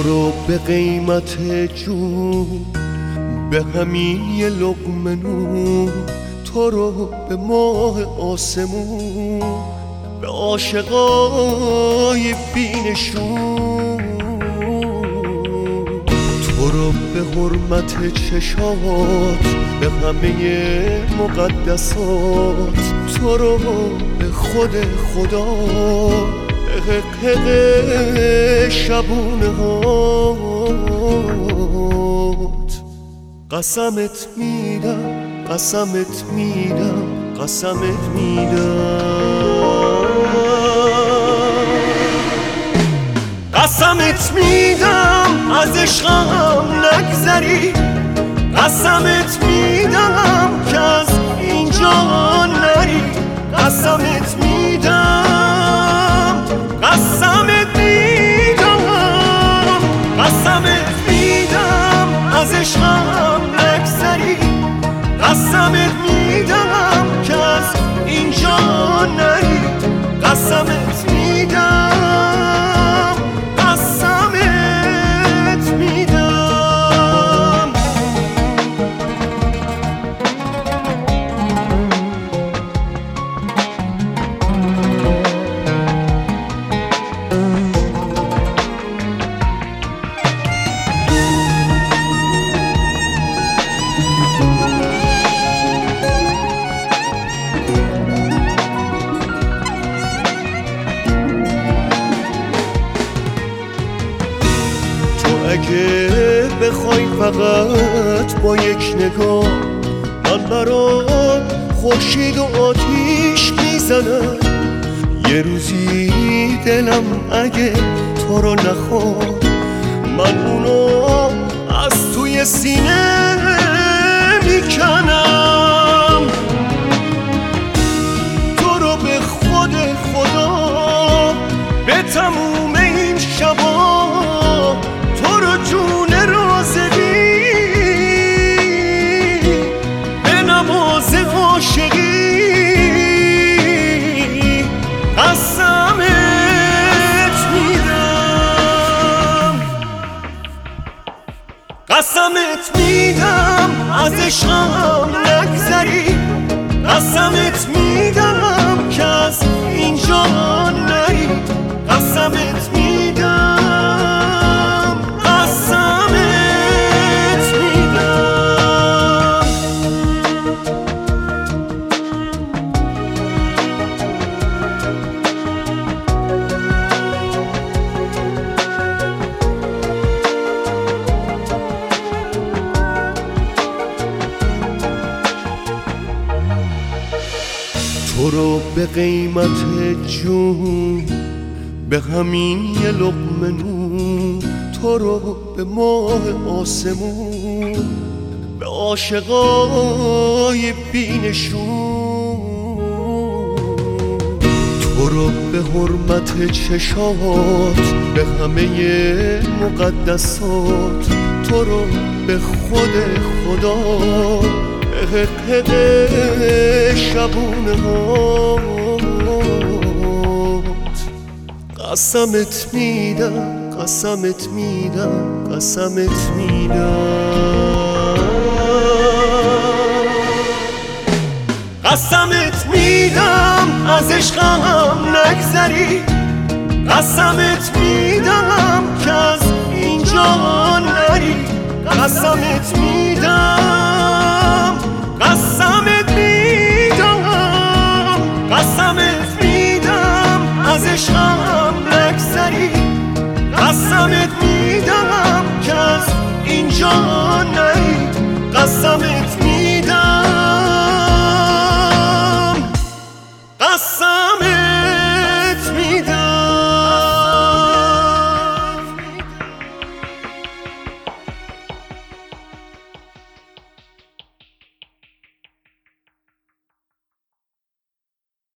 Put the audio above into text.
رو به قیمت جون، به همین یه لقمه نون، تو رو به ماه آسمون، به عاشقای بینشون، تو رو به حرمت چشات، به همه مقدسات، تو رو به خود خدا، به حق شبونه هات. قسمت میدم، قسمت میدم، قسمت میدم، قسمت میدم از عشقم نگذری، قسمت میدم که از اینجا نری، قسمت میدم، قسمت میدم، قسمت میدم از عشقم نگذری، قسمت میدم که از اینجا نری، قسمت میدم، قسمت میدم. اگه بخوای فقط با یک نگاه، من برات خورشید و آتیش میزنم. یه روزی دلم اگه تو رو نخواد، من اونو از توی سینه میکنم. تو رو به خود خدا، به تموم این شبا، تو رو جون رازقی، به نماز عاشقی، قسمت میدم، قسمت میدم از عشقم نگذری، قسمت میدم که از اینجا نری، قسمت میدم، قسمت میدم. تو رو به قیمت جون، به همین یه لقمه نون، تو رو به ماه آسمون، به عاشقای بینشون، تو رو به حرمت چشات، به همه مقدسات، تو رو به خود خدا، به حق شبونه هات. قسمت میدم، قسمت میدم، قسمت میدم، قسمت میدم از عشقم نگذری، قسمت میدم که از اینجا نری، قسمت میدم، قسمت میدم، قسمت میدم از عشقم نگذری، قسمت میدم که از اینجا